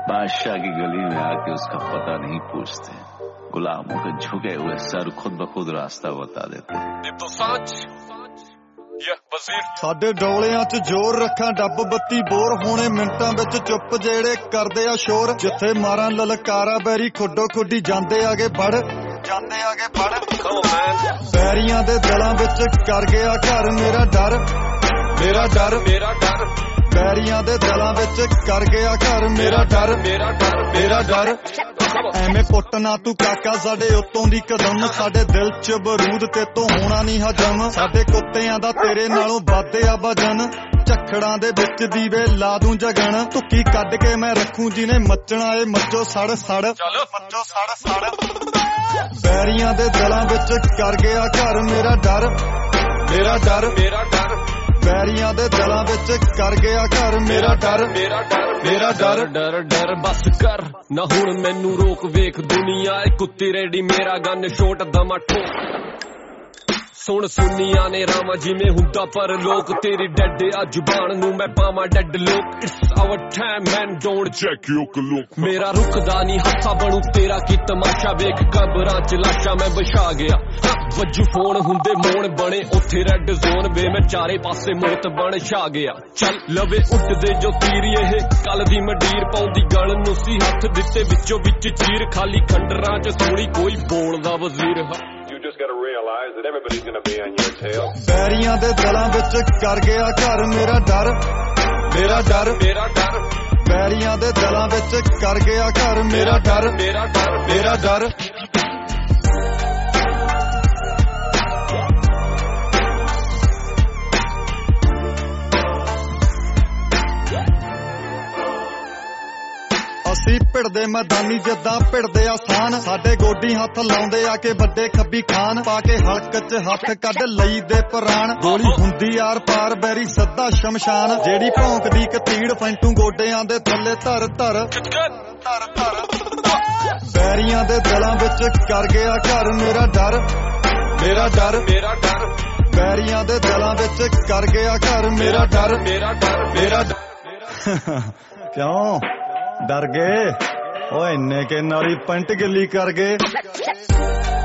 बादशाह की गली में आके उसका पता नहीं पूछते, गुलामों के झुके हुए सर खुद ब खुद रास्ता बता देते। साडे डोलियां च जोर रखा डब बत्ती बोर होने मिंटां विच चुप जेड़े करदे आ शोर, जिथे मारां ललकारा बैरी खुडो खुडी जांदे आगे बढ़ बैरियां दे दिलां विच कर गया घर मेरा डर बैरियां दे दिलां विच कर गया घर मेरा डर ਐਵੇਂ ਪੁੱਟ ਨਾ ਤੂੰ ਕਾਕਾ ਸਾਡੇ ਉੱਤੋਂ ਦੀ ਕਦਮ, ਸਾਡੇ ਦਿਲ ਚ ਬਰੂਦ ਤੇ ਤੋਂ ਹੋਣਾ ਨਹੀਂ ਹਜਮ, ਸਾਡੇ ਕੁੱਤਿਆਂ ਦਾ ਤੇਰੇ ਨਾਲੋਂ ਵੱਧ ਆ ਵਜਨ, ਝੱਖੜਾਂ ਦੇ ਵਿੱਚ ਦੀਵੇ ਲਾ ਦੂੰ ਜਗਣ, ਧੁੱਕੀ ਕੱਢ ਕੇ ਮੈਂ ਰੱਖੂ ਜਿਹਨੇ ਮੱਚਣਾ ਏ ਮੱਚੋ ਸੜ ਬੈਰੀਆਂ ਦੇ ਦਿਲਾਂ ਵਿੱਚ ਕਰ ਗਿਆ ਘਰ ਮੇਰਾ ਡਰ ਬੈਰੀਆਂ ਦੇ ਦਿਲਾਂ ਵਿੱਚ ਕਰ ਗਿਆ ਘਰ ਮੇਰਾ ਡਰ ਬਸ ਕਰ ਨਾ ਹੁਣ ਮੈਨੂੰ ਰੋਕ, ਵੇਖ ਦੁਨੀਆ ਏ ਕੁੱਤੀ ਰੈਡੀ, ਮੇਰਾ ਗਨ ਛੋਟ ਦਮਾ ਠੋਕ, ਸੁਣ ਸੁਨੀਆਂ ਨੇ ਰਾਵਾਂ ਜਿਵੇਂ ਹੁੰਦਾ ਪਰ ਲੋਕ, ਤੇਰੀ ਡੈਡ ਆ ਜ਼ੁਬਾਨ ਨੂੰ ਮੈਂ ਪਾਵਾਂ ਡੈਡ ਲੋਕ, it's our time man don't check your clock, ਮੇਰਾ ਰੁਕਦਾ ਨਹੀਂ ਹੱਥਾ ਬਣੂ ਤੇਰਾ ਕੀ ਤਮਾਸ਼ਾ, ਵੇਖ ਕਬਰਾਂ ਚ ਲਾਸ਼ਾਂ ਮੈਂ ਵਿਛਾ ਗਿਆ, ਵੱਜੂ ਫੋਨ ਹੁੰਦੇ ਮੋਣ ਬਣੇ ਉੱਥੇ ਰੈੱਡ ਜ਼ੋਨ, ਵੇ ਮੈਂ ਚਾਰੇ ਪਾਸੇ ਮੌਤ ਬਣ ਛਾ ਗਿਆ, ਚੱਲ ਲਵੇ ਉੱਡਦੇ ਜੋ ਤੀਰ ਇਹ ਕੱਲ ਦੀ ਮੰਡੀਰ, ਪਾਉਂਦੀ ਗਲ ਨੂੰ ਸੀ ਹੱਥ ਦਿੱਤੇ ਵਿੱਚੋਂ ਵਿੱਚ ਚੀਰ, ਖਾਲੀ ਖੰਡਰਾਂ ਚ ਸੋਣੀ ਕੋਈ ਬੋਲਦਾ ਵਜ਼ੀਰ, ਬੈਰੀਆਂ ਦੇ ਦਿਲਾਂ ਵਿੱਚ ਕਰ ਗਿਆ ਘਰ ਮੇਰਾ ਡਰ ਬੈਰੀਆਂ ਦੇ ਦਿਲਾਂ ਵਿੱਚ ਕਰ ਗਿਆ ਘਰ ਮੇਰਾ ਡਰ ਅਸੀਂ ਭਿੜਦੇ ਮੈਦਾਨੀ ਜਿੱਦਾਂ ਭਿੜਦੇ ਆਸਾਨ, ਸਾਡੇ ਗੋਡੀ ਹੱਥ ਲਾਉਂਦੇ ਆ ਕੇ ਵੱਡੇ ਖੱਬੀ ਖਾਨ, ਪਾ ਕੇ ਹਲਕ ਚ ਹੱਥ ਕੱਢ ਲਈ ਦੇ ਪ੍ਰਾਣ, ਗੋਲੀ ਹੁੰਦੀ ਆਰ ਪਾਰ ਬੈਰੀ ਸੱਦਾ ਸ਼ਮਸ਼ਾਨ, ਜਿਹੜੀ ਭੌਂਕਦੀ ਕਤੀੜ ਫੈਂਟੂ ਗੋਡਿਆਂ ਦੇ ਥੱਲੇ ਧਰ ਬੈਰੀਆਂ ਦੇ ਦਿਲਾਂ ਵਿੱਚ ਕਰ ਗਿਆ ਘਰ ਮੇਰਾ ਡਰ ਬੈਰੀਆਂ ਦੇ ਦਿਲਾਂ ਵਿੱਚ ਕਰ ਗਿਆ ਘਰ ਮੇਰਾ ਡਰ ਕਿਉਂ डर गए ओ इन्ने के नाली पेंट गिल्ली कर गए।